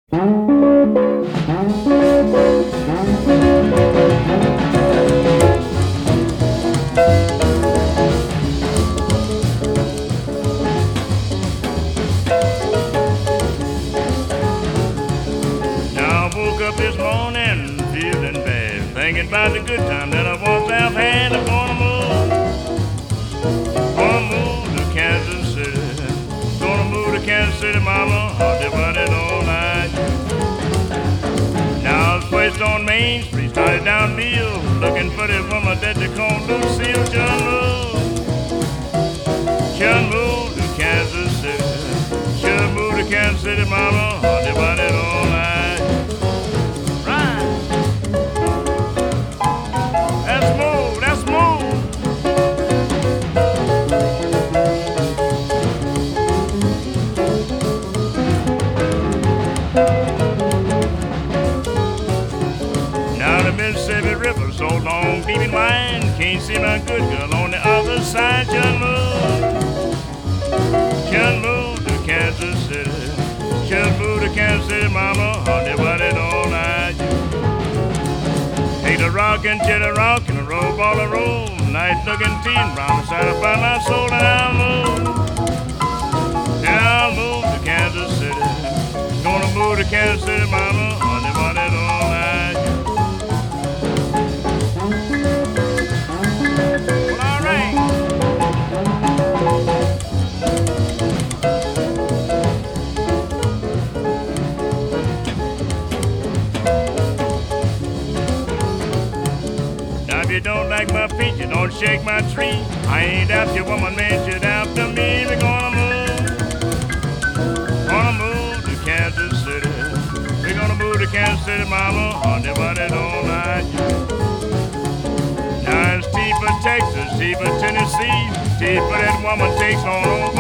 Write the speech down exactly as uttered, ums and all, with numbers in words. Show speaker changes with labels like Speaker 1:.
Speaker 1: Now I woke up this morning feeling bad, thinking about the good time that I once have had. I'm gonna move, gonna move to Kansas City, gonna move to Kansas City, mama, hard divided all night. Now I was placed on Main Street, started down Neal, looking for the woman that they call Lucille. Should move, should move to Kansas City, should move to Kansas City, mama, hard divided all night. Mississippi River so long, deep in wine, can't see my good girl on the other side. Should move, should move to Kansas City, should move to Kansas City, mama, honey, what it all night. Take the rockin' to the rock and the roll ball of roll, nice looking teen brown satisfy my soul, and I'll move, yeah, I'll move to Kansas City, gonna move to Kansas City, mama, honey, what it all night. If you don't like my feet, you don't shake my tree. I ain't after your woman, man, you're after me. We're gonna move, gonna move to Kansas City. We're gonna move to Kansas City, mama, on the body all night. Now it's T for Texas, T for Tennessee, T for that woman takes on over